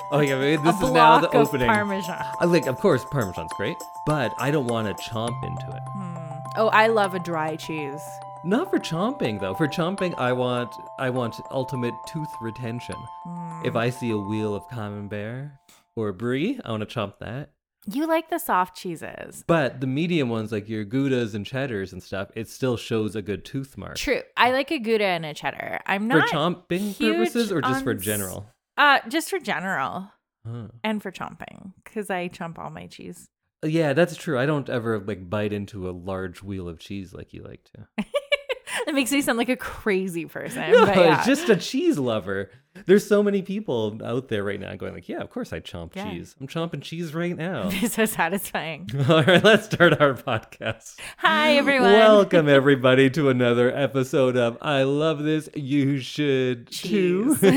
Oh yeah, maybe this A is now the block of opening. Parmesan. Like, of course, Parmesan's great, but I don't want to chomp into it. Oh, I love a dry cheese. Not for chomping though. For chomping, I want ultimate tooth retention. If I see a wheel of Camembert or Brie, I want to chomp that. You like the soft cheeses. But the medium ones, like your Goudas and Cheddars and stuff, it still shows a good tooth mark. True. I like a Gouda and a cheddar. I'm For not chomping huge purposes or just for on general? Just for general Huh. and for chomping, because I chomp all my cheese. Yeah, that's true. I don't ever like bite into a large wheel of cheese like you like to. That makes me sound like a crazy person. No, but yeah. it's just a cheese lover. There's so many people out there right now going like, yeah, of course I chomp Yeah. cheese. I'm chomping cheese right now. It's so satisfying. All right, let's start our podcast. Hi, everyone. Welcome, everybody, to another episode of I Love This, You Should Too. Cheese.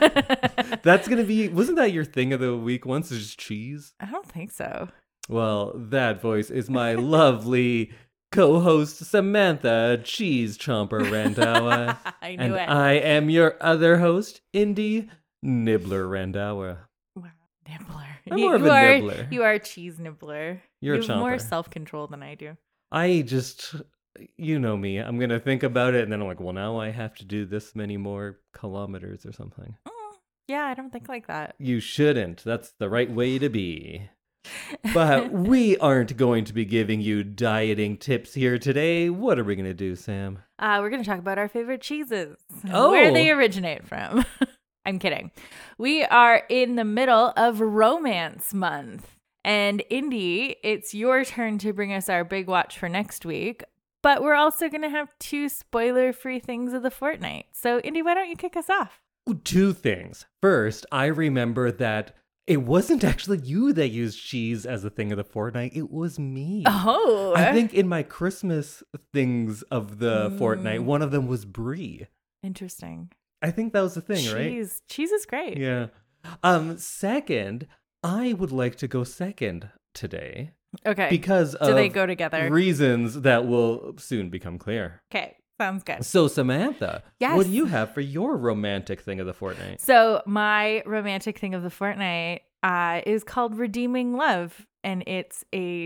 That's going to be, wasn't that your thing of the week once, is just cheese? I don't think so. Well, that voice is my lovely co-host, Samantha Cheese Chomper Randhawa. I knew And it. I am your other host, Indy Nibbler Randhawa. Wow. Nibbler. I'm more of a nibbler. You are a cheese nibbler. You're a you have more chomper. self-control than I do. I just, you know me, I'm going to think about it and then I'm like, well, now I have to do this many more kilometers or something. Yeah, I don't think like that. You shouldn't. That's the right way to be. But we aren't going to be giving you dieting tips here today. What are we going to do, Sam? We're going to talk about our favorite cheeses. Oh. Where they originate from. I'm kidding. We are in the middle of Romance Month. And Indy, it's your turn to bring us our big watch for next week. But we're also going to have 2 spoiler-free things of the fortnight. So, Indy, why don't you kick us off? 2 things. First, I remember that it wasn't actually you that used cheese as a thing of the fortnight. It was me. Oh. I think in my Christmas things of the fortnight, one of them was brie. Interesting. I think that was the thing, right? Cheese is great. Yeah. Second, I would like to go second today Okay. because Do they of go together? reasons that will soon become clear. Okay. Sounds good. So, Samantha, Yes. what do you have for your romantic thing of the fortnight? So my romantic thing of the fortnight is called Redeeming Love, and it's a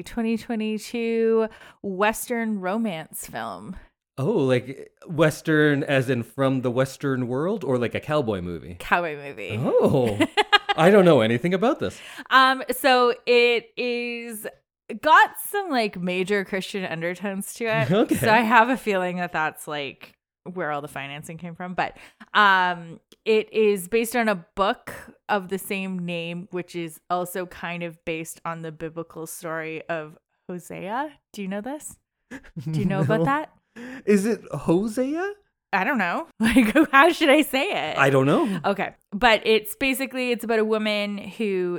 2022 Western romance film. Oh, like Western as in from the Western world or like a cowboy movie? Cowboy movie. Oh, I don't know anything about this. So it is got some like major Christian undertones to it. Okay. So I have a feeling that that's like where all the financing came from. But it is based on a book of the same name, which is also kind of based on the biblical story of Hosea. Do you know this? Do you know about No. that? Is it Hosea? I don't know. Like, how should I say it? I don't know. Okay. But it's about a woman who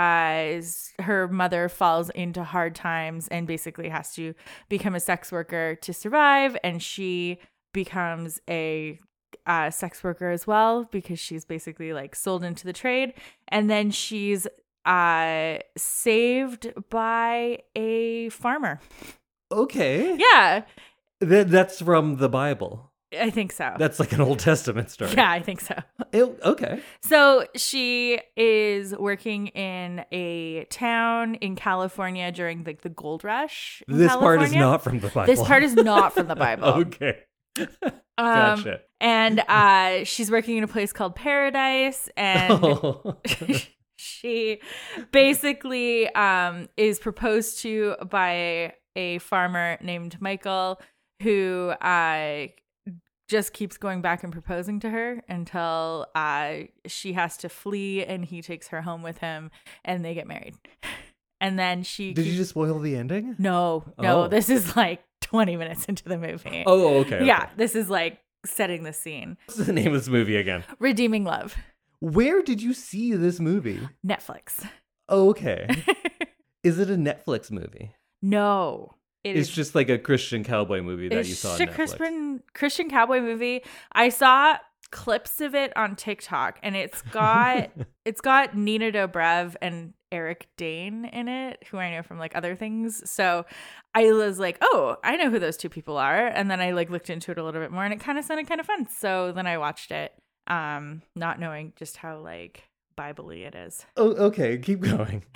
her mother falls into hard times and basically has to become a sex worker to survive. And she becomes a sex worker as well because she's basically like sold into the trade. And then she's saved by a farmer. Okay. Yeah, That's from the Bible. I think so. That's like an Old Testament story. Yeah, I think so. Okay. So she is working in a town in California during like the gold rush. in This part is California. not from the Bible. This part is not from the Bible. Okay. Gotcha. And she's working in a place called Paradise, and Oh. she basically is proposed to by a farmer named Michael, who just keeps going back and proposing to her until she has to flee and he takes her home with him and they get married. And then Did you just spoil the ending? No, Oh. this is like 20 minutes into the movie. Oh, okay. Yeah, this is like setting the scene. What's the name of this movie again? Redeeming Love. Where did you see this movie? Netflix. Okay. Is it a Netflix movie? No. It's just like a Christian cowboy movie that you saw on It's Netflix. a Christian cowboy movie. I saw clips of it on TikTok, and it's got Nina Dobrev and Eric Dane in it, who I know from like other things. So I was like, oh, I know who those two people are. And then I like looked into it a little bit more, and it kind of sounded kind of fun. So then I watched it, not knowing just how like Bible-y it is. Oh, okay, keep going.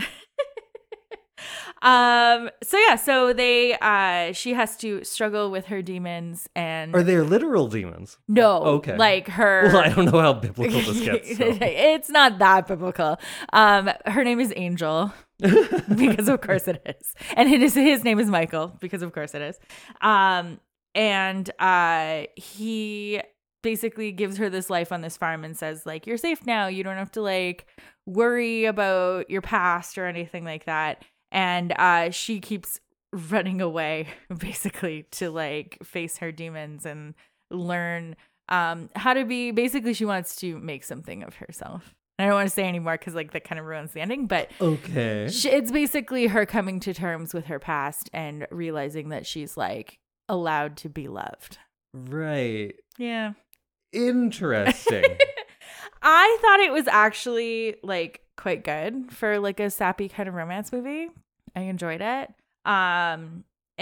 So they she has to struggle with her demons and Are there literal demons? no, Okay. like her. Well, I don't know how biblical this gets. So. It's not that biblical. Her name is Angel because of course it is, and his name is Michael because of course it is. And he basically gives her this life on this farm and says like, you're safe now. You don't have to like worry about your past or anything like that. And she keeps running away basically to like face her demons and learn how to be. Basically, she wants to make something of herself. I don't want to say anymore because like that kind of ruins the ending. But okay, it's basically her coming to terms with her past and realizing that she's like allowed to be loved. Right. Yeah. Interesting. I thought it was actually like quite good for like a sappy kind of romance movie. I enjoyed it. And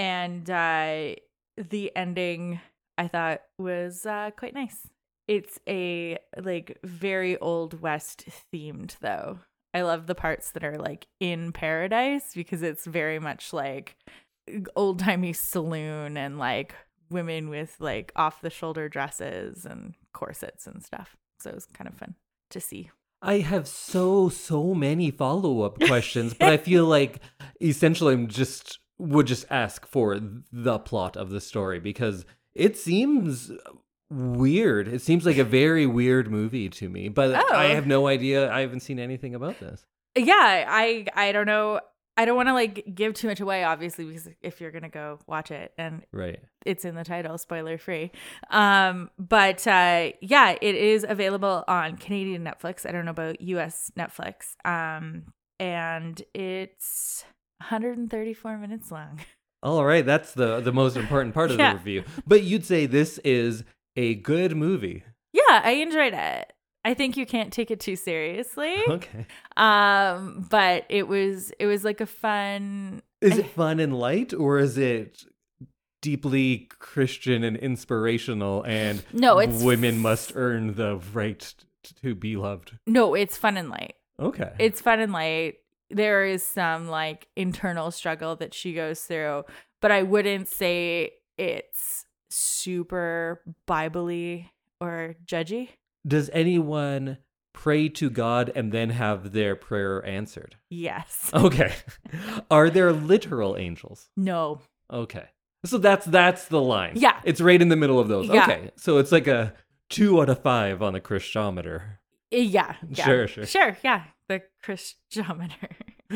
the ending I thought was quite nice. It's a like very Old West themed though. I love the parts that are like in paradise because it's very much like old-timey saloon and like women with like off the shoulder dresses and corsets and stuff. So it was kind of fun to see. I have so many follow-up questions, but I feel like essentially would just ask for the plot of the story because it seems weird. It seems like a very weird movie to me, but I have no idea. I haven't seen anything about this. Yeah, I don't know. I don't want to like give too much away, obviously, because if you're gonna go watch it and right, it's in the title, spoiler free. But yeah, it is available on Canadian Netflix. I don't know about US Netflix. And it's 134 minutes long. All right, that's the most important part of the review. But you'd say this is a good movie. Yeah, I enjoyed it. I think you can't take it too seriously. Okay. But it was like a fun. Is it fun and light, or is it deeply Christian and inspirational? And no, it's women must earn the right to be loved. No, it's fun and light. Okay. It's fun and light. There is some like internal struggle that she goes through, but I wouldn't say it's super Bible-y or judgy. Does anyone pray to God and then have their prayer answered? Yes. Okay. Are there literal angels? No. Okay. So that's the line. Yeah. It's right in the middle of those. Yeah. Okay. So it's like a 2 out of 5 on the Christometer. Yeah. Sure. Sure, yeah. The Christometer.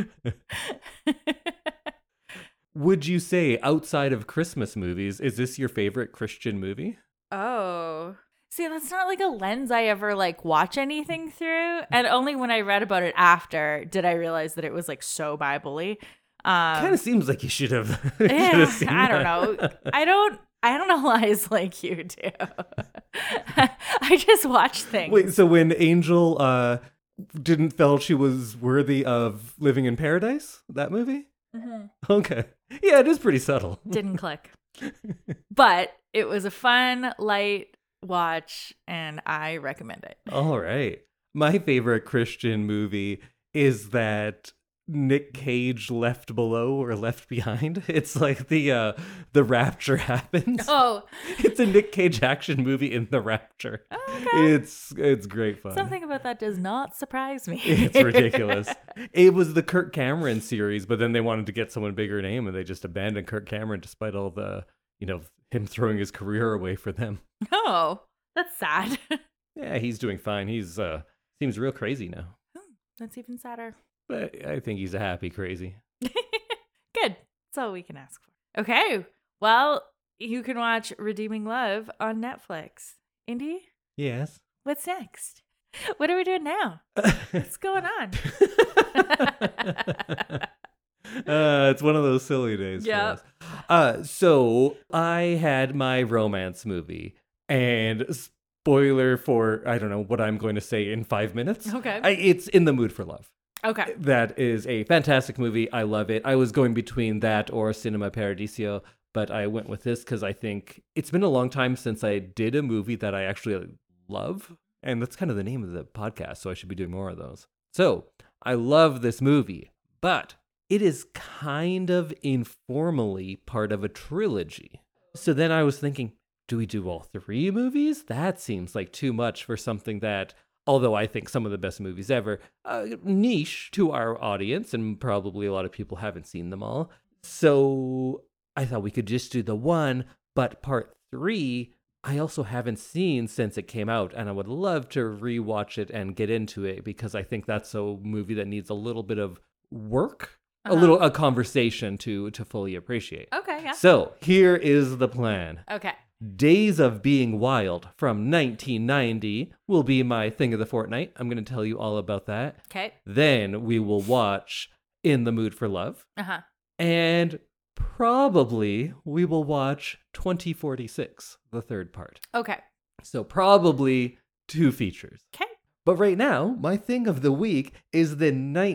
Would you say outside of Christmas movies, is this your favorite Christian movie? Oh. See, that's not like a lens I ever like watch anything through. And only when I read about it after did I realize that it was like so Bible-y. Kind of seems like you should have. Seen I don't that. know. I don't analyze like you do. I just watch things. Wait, so when Angel didn't feel she was worthy of living in paradise, that movie? Mm-hmm. Okay. Yeah, it is pretty subtle. Didn't click. But it was a fun, light watch, and I recommend it. All right. My favorite Christian movie is that Nick Cage Left Below or Left Behind. It's like the rapture happens. Oh. It's a Nick Cage action movie in the rapture. Okay. It's great fun. Something about that does not surprise me. It's ridiculous. It was the Kirk Cameron series, but then they wanted to get someone bigger name and they just abandoned Kirk Cameron despite all the, him throwing his career away for them. Oh, that's sad. Yeah, he's doing fine. He's seems real crazy now. That's even sadder. But I think he's a happy crazy. Good. That's all we can ask for. Okay. Well, you can watch Redeeming Love on Netflix. Indy? Yes. What's next? What are we doing now? What's going on? It's one of those silly days. Yeah. So I had my romance movie, and spoiler for, I don't know what I'm going to say in 5 minutes. Okay. It's In the Mood for Love. Okay. That is a fantastic movie. I love it. I was going between that or Cinema Paradiso, but I went with this because I think it's been a long time since I did a movie that I actually love. And that's kind of the name of the podcast, so I should be doing more of those. So, I love this movie, but it is kind of informally part of a trilogy. So then I was thinking, do we do all 3 movies? That seems like too much for something that, although I think some of the best movies ever, niche to our audience, and probably a lot of people haven't seen them all. So I thought we could just do the one, but part 3, I also haven't seen since it came out, and I would love to rewatch it and get into it because I think that's a movie that needs a little bit of work, a conversation to fully appreciate. Okay, yeah. So here is the plan. Okay. Days of Being Wild from 1990 will be my thing of the fortnight. I'm going to tell you all about that. Okay. Then we will watch In the Mood for Love. Uh-huh. And probably we will watch 2046, the third part. Okay. So probably 2 features. Okay. But right now, my thing of the week is the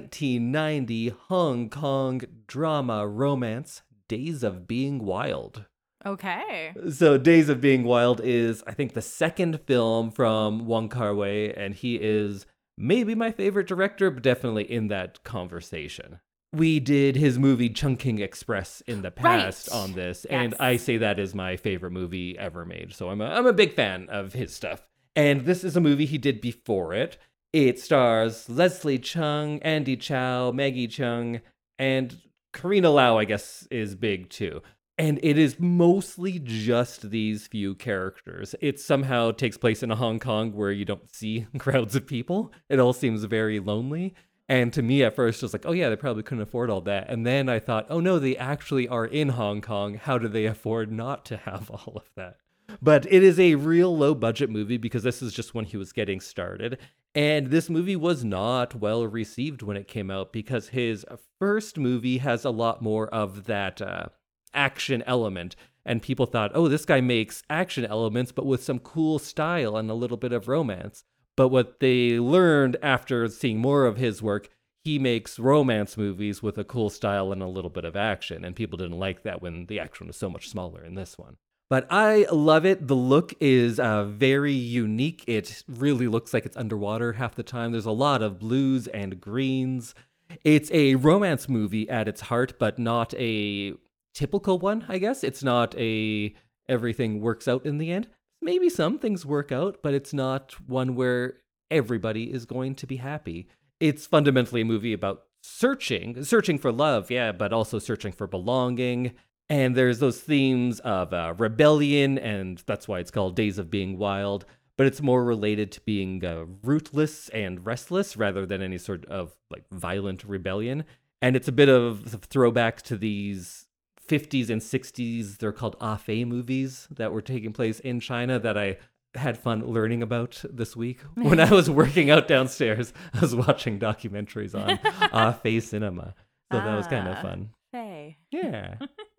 1990 Hong Kong drama romance Days of Being Wild. Okay. So Days of Being Wild is, I think, the second film from Wong Kar-wai, and he is maybe my favorite director, but definitely in that conversation. We did his movie Chungking Express in the past on this, and I say that is my favorite movie ever made. So I'm a big fan of his stuff. And this is a movie he did before it. It stars Leslie Chung, Andy Chow, Maggie Cheung, and Karina Lau, I guess, is big too. And it is mostly just these few characters. It somehow takes place in Hong Kong where you don't see crowds of people. It all seems very lonely. And to me at first, it was like, oh yeah, they probably couldn't afford all that. And then I thought, oh no, they actually are in Hong Kong. How do they afford not to have all of that? But it is a real low budget movie because this is just when he was getting started. And this movie was not well received when it came out because his first movie has a lot more of that action element. And people thought, oh, this guy makes action elements, but with some cool style and a little bit of romance. But what they learned after seeing more of his work, he makes romance movies with a cool style and a little bit of action. And people didn't like that when the action was so much smaller in this one. But I love it. The look is very unique. It really looks like it's underwater half the time. There's a lot of blues and greens. It's a romance movie at its heart, but not a typical one, I guess. It's not a everything works out in the end. Maybe some things work out, but it's not one where everybody is going to be happy. It's fundamentally a movie about searching for love, yeah, but also searching for belonging. And there's those themes of rebellion, and that's why it's called Days of Being Wild. But it's more related to being rootless and restless rather than any sort of like violent rebellion. And it's a bit of a throwback to these 50s and 60s, they're called Afei movies that were taking place in China that I had fun learning about this week. When I was working out downstairs, I was watching documentaries on Afei cinema. So that was kind of fun. Hey. Yeah.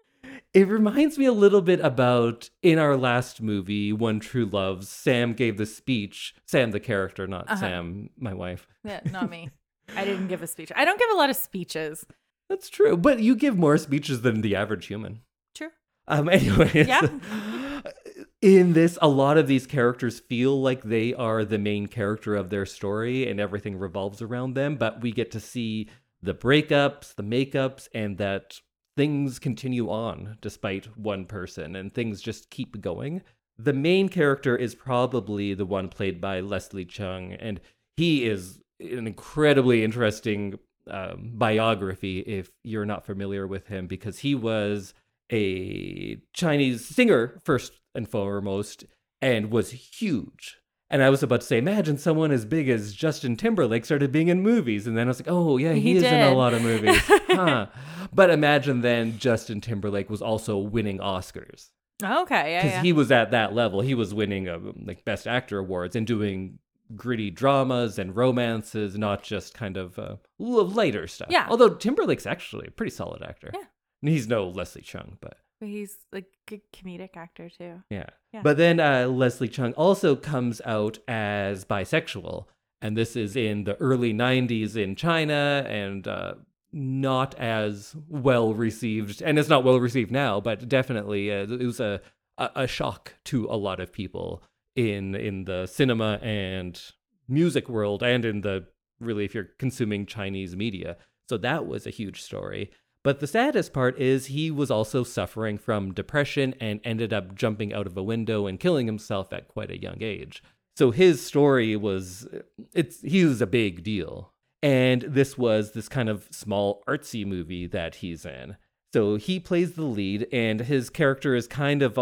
It reminds me a little bit about in our last movie, One True Loves, Sam gave the speech. Sam, the character, not Sam, my wife. Yeah, not me. I didn't give a speech. I don't give a lot of speeches. That's true, but you give more speeches than the average human. True. Anyways, yeah. In this, a lot of these characters feel like they are the main character of their story and everything revolves around them, but we get to see the breakups, the makeups, and that things continue on despite one person and things just keep going. The main character is probably the one played by Leslie Chung, and he is an incredibly interesting biography if you're not familiar with him, because he was a Chinese singer first and foremost and was huge. And I was about to say, imagine someone as big as Justin Timberlake started being in movies. And then I was like, oh yeah, he is in a lot of movies. Huh. But imagine then Justin Timberlake was also winning Oscars. Okay, yeah, because he was at that level. He was winning like Best Actor awards and doing gritty dramas and romances, not just kind of lighter stuff. Yeah. Although Timberlake's actually a pretty solid actor. Yeah. And he's no Leslie Chung, but he's like a comedic actor too. Yeah. But then Leslie Chung also comes out as bisexual. And this is in the early 90s in China and not as well received. And it's not well received now, but definitely it was a shock to a lot of people in the cinema and music world, and in the really if you're consuming Chinese media. So that was a huge story. But the saddest part is he was also suffering from depression and ended up jumping out of a window and killing himself at quite a young age. So his story he was a big deal. And this was this kind of small artsy movie that he's in. So he plays the lead, and his character is kind of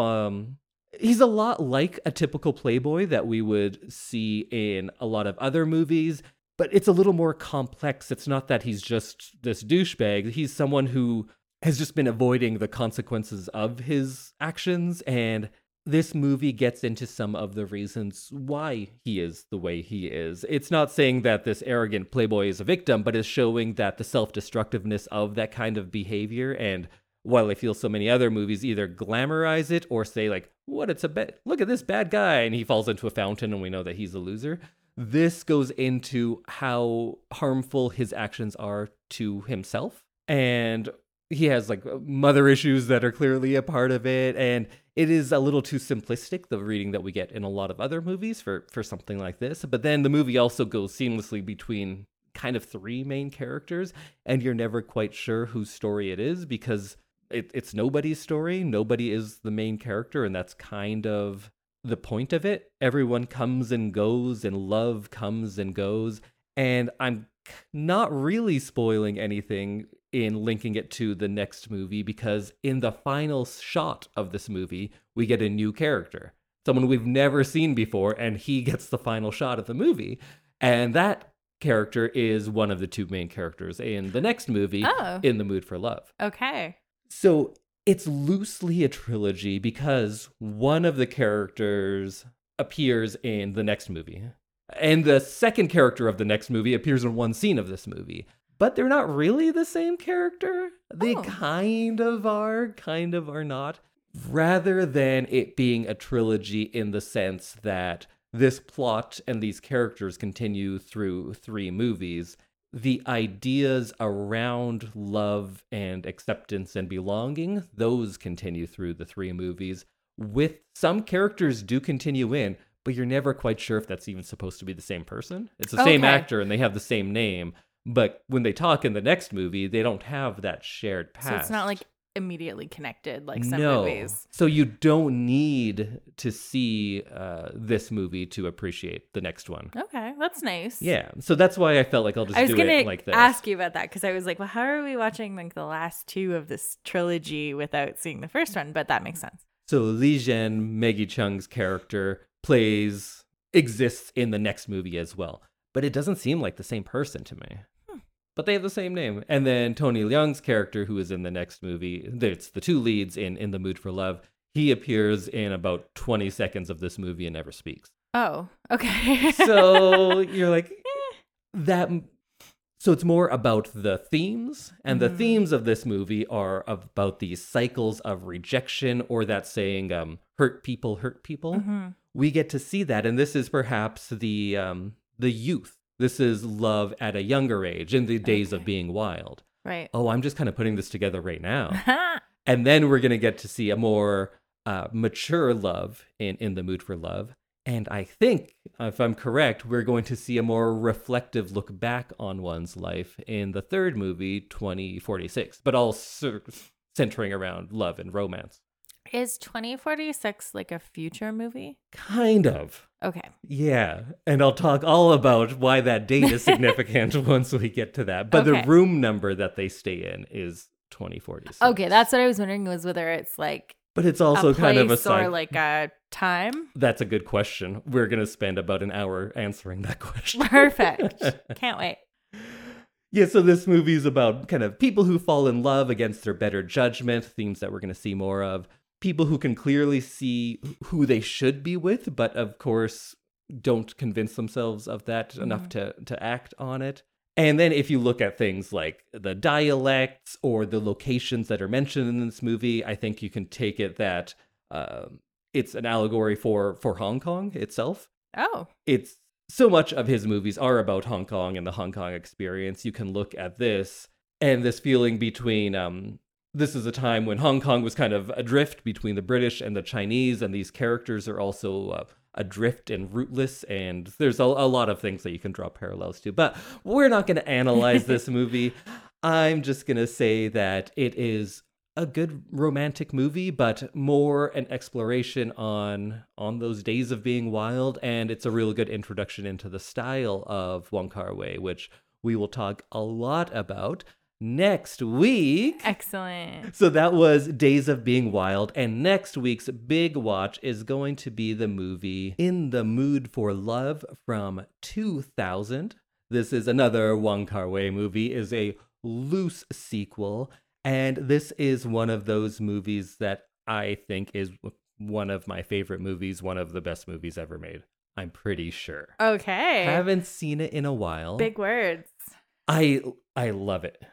he's a lot like a typical playboy that we would see in a lot of other movies, but it's a little more complex. It's not that he's just this douchebag. He's someone who has just been avoiding the consequences of his actions, and this movie gets into some of the reasons why he is the way he is. It's not saying that this arrogant playboy is a victim, but is showing that the self-destructiveness of that kind of behavior. And while I feel so many other movies either glamorize it or say like, look at this bad guy, and he falls into a fountain and we know that he's a loser. This goes into how harmful his actions are to himself. And he has like mother issues that are clearly a part of it. And it is a little too simplistic, the reading that we get in a lot of other movies for something like this. But then the movie also goes seamlessly between kind of three main characters, and you're never quite sure whose story it is because it's nobody's story. Nobody is the main character, and that's kind of the point of it. Everyone comes and goes, and love comes and goes. And I'm not really spoiling anything in linking it to the next movie, because in the final shot of this movie, we get a new character, someone we've never seen before, and he gets the final shot of the movie. And that character is one of the two main characters in the next movie, In the Mood for Love. Okay. So it's loosely a trilogy because one of the characters appears in the next movie, and the second character of the next movie appears in one scene of this movie. But they're not really the same character. They kind of are not. Rather than it being a trilogy in the sense that this plot and these characters continue through three movies, the ideas around love and acceptance and belonging, those continue through the three movies. With some characters do continue in, but you're never quite sure if that's even supposed to be the same person. It's the same actor and they have the same name. But when they talk in the next movie, they don't have that shared past. So it's not like immediately connected like some movies. So you don't need to see this movie to appreciate the next one. Okay, that's nice. Yeah, so that's why I felt like I'll just do it like this. I was going to ask you about that because I was like, well, how are we watching like the last two of this trilogy without seeing the first one? But that makes sense. So Li Zhen, Maggie Cheung's character, exists in the next movie as well. But it doesn't seem like the same person to me. But they have the same name. And then Tony Leung's character, who is in the next movie, it's the two leads in The Mood for Love, he appears in about 20 seconds of this movie and never speaks. Oh, okay. So you're like, that. So it's more about the themes. And the themes of this movie are about these cycles of rejection, or that saying, hurt people hurt people. Mm-hmm. We get to see that. And this is perhaps the youth. This is love at a younger age, in the days of being wild. Right. Oh, I'm just kind of putting this together right now. And then we're going to get to see a more mature love in The Mood for Love. And I think, if I'm correct, we're going to see a more reflective look back on one's life in the third movie, 2046, but all centering around love and romance. Is 2046 like a future movie? Kind of. Okay. Yeah. And I'll talk all about why that date is significant once we get to that. But the room number that they stay in is 2046. Okay. That's what I was wondering, was whether it's like But it's also a kind of a or like a time. That's a good question. We're going to spend about an hour answering that question. Perfect. Can't wait. Yeah, so this movie is about kind of people who fall in love against their better judgment, themes that we're going to see more of. People who can clearly see who they should be with, but of course don't convince themselves of that enough to act on it. And then if you look at things like the dialects or the locations that are mentioned in this movie, I think you can take it that it's an allegory for Hong Kong itself. Oh. It's so much of his movies are about Hong Kong and the Hong Kong experience. You can look at this and this feeling between, this is a time when Hong Kong was kind of adrift between the British and the Chinese, and these characters are also adrift and rootless, and there's a lot of things that you can draw parallels to. But we're not going to analyze this movie. I'm just going to say that it is a good romantic movie, but more an exploration on those days of being wild, and it's a real good introduction into the style of Wong Kar-wai, which we will talk a lot about next week. Excellent. So that was Days of Being Wild, and next week's big watch is going to be the movie In the Mood for Love from 2000. This is another Wong Kar-wai movie, is a loose sequel, and this is one of those movies that I think is one of my favorite movies, one of the best movies ever made. I'm pretty sure. Okay. Haven't seen it in a while. Big words. I love it.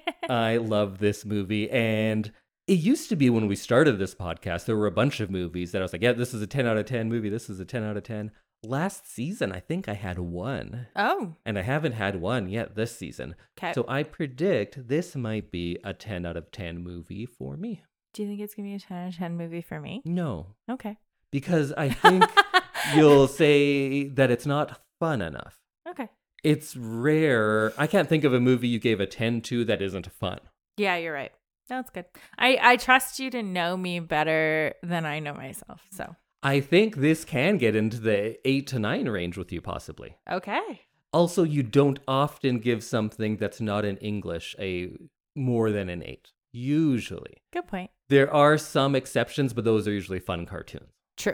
I love this movie. And it used to be when we started this podcast, there were a bunch of movies that I was like, yeah, this is a 10 out of 10 movie. This is a 10 out of 10. Last season, I think I had one. Oh. And I haven't had one yet this season. Okay. So I predict this might be a 10 out of 10 movie for me. Do you think it's going to be a 10 out of 10 movie for me? No. Okay. Because I think you'll say that it's not fun enough. Okay. It's rare. I can't think of a movie you gave a 10 to that isn't fun. Yeah, you're right. That's good. I trust you to know me better than I know myself. So I think this can get into the 8 to 9 range with you, possibly. okay. Also, you don't often give something that's not in English a more than an 8. Usually. Good point. There are some exceptions, but those are usually fun cartoons. True.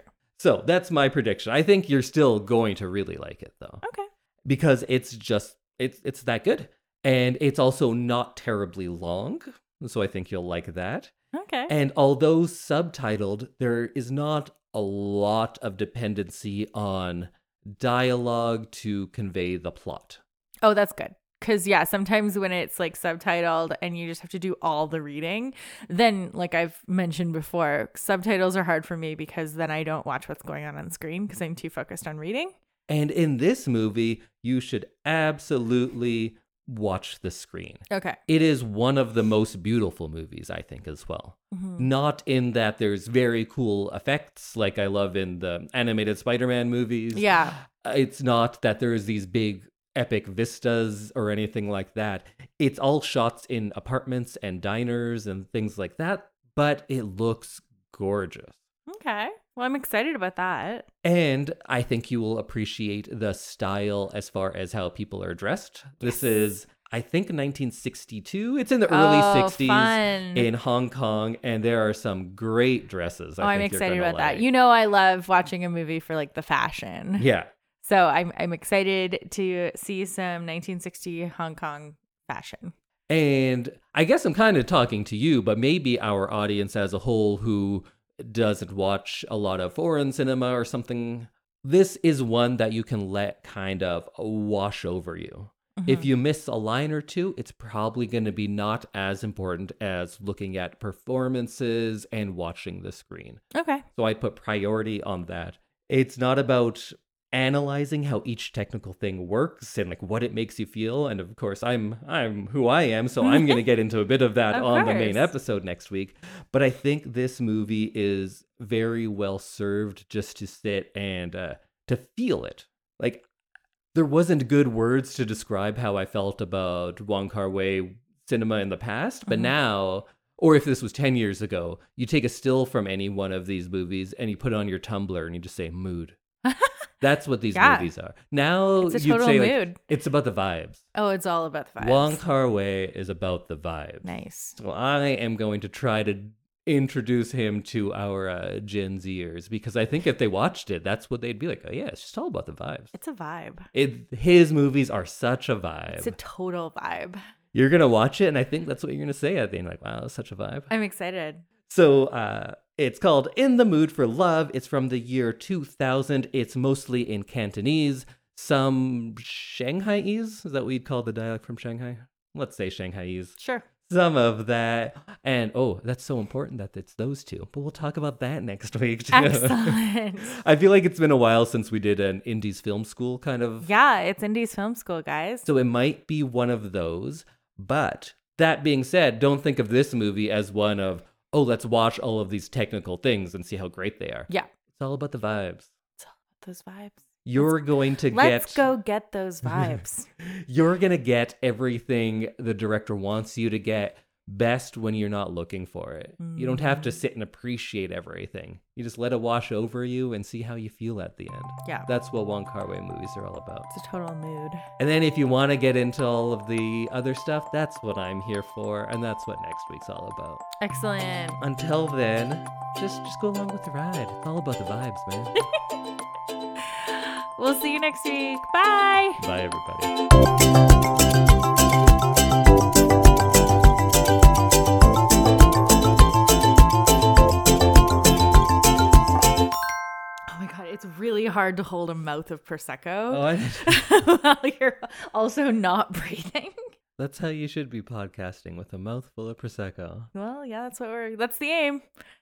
So that's my prediction. I think you're still going to really like it, though. Okay. Because it's just, it's that good. And it's also not terribly long. So I think you'll like that. Okay. And although subtitled, there is not a lot of dependency on dialogue to convey the plot. Oh, that's good. Because, yeah, sometimes when it's like subtitled and you just have to do all the reading, then, like I've mentioned before, subtitles are hard for me because then I don't watch what's going on screen because I'm too focused on reading. And in this movie, you should absolutely watch the screen. Okay. It is one of the most beautiful movies, I think, as well. Mm-hmm. Not in that there's very cool effects like I love in the animated Spider-Man movies. Yeah. It's not that there's these big epic vistas or anything like that. It's all shots in apartments and diners and things like that, but it looks gorgeous. Okay. Well, I'm excited about that. And I think you will appreciate the style as far as how people are dressed. This is, I think, 1962. It's in the early 60s fun. in Hong Kong, and there are some great dresses. I'm excited about that. You know, I love watching a movie for like the fashion. Yeah. So I'm excited to see some 1960 Hong Kong fashion. And I guess I'm kind of talking to you, but maybe our audience as a whole who doesn't watch a lot of foreign cinema or something, this is one that you can let kind of wash over you. Mm-hmm. If you miss a line or two, it's probably going to be not as important as looking at performances and watching the screen. Okay. So I put priority on that. It's not about analyzing how each technical thing works and like what it makes you feel. And of course, I'm who I am, so I'm going to get into a bit of that on the main episode next week. But I think this movie is very well served just to sit and to feel it. Like, there wasn't good words to describe how I felt about Wong Kar-wai cinema in the past, but now, or if this was 10 years ago, you take a still from any one of these movies and you put it on your Tumblr and you just say mood. That's what these movies are. Now it's a you'd total say mood. Like, it's about the vibes. Oh, it's all about the vibes. Wong Kar-wai is about the vibes. Nice. So I am going to try to introduce him to our Gen Zers, because I think if they watched it, that's what they'd be like. Oh yeah, it's just all about the vibes. It's a vibe. His movies are such a vibe. It's a total vibe. You're gonna watch it, and I think that's what you're gonna say at the end. Like, wow, that's such a vibe. I'm excited. So it's called In the Mood for Love. It's from the year 2000. It's mostly in Cantonese. Some Shanghaiese? Is that what you'd call the dialect from Shanghai? Let's say Shanghaiese. Sure. Some of that. And that's so important that it's those two. But we'll talk about that next week too. Excellent. I feel like it's been a while since we did an Indies Film School kind of. Yeah, it's Indies Film School, guys. So it might be one of those. But that being said, don't think of this movie as one of, oh, let's watch all of these technical things and see how great they are. Yeah. It's all about the vibes. It's those vibes. You're going to Let's go get those vibes. You're going to get everything the director wants you to get best when you're not looking for it. You don't have to sit and appreciate everything. You just let it wash over you and see how you feel at the end. Yeah. That's what Wong Kar-wai movies are all about. It's a total mood. And then if you want to get into all of the other stuff, that's what I'm here for, and that's what next week's all about. Excellent. Until then, just go along with the ride. It's all about the vibes, man. We'll see you next week. Bye. Bye, everybody. Oh my God, it's really hard to hold a mouth of Prosecco Oh, while you're also not breathing. that's how you should be podcasting, with a mouthful of Prosecco. Well, yeah, that's the aim.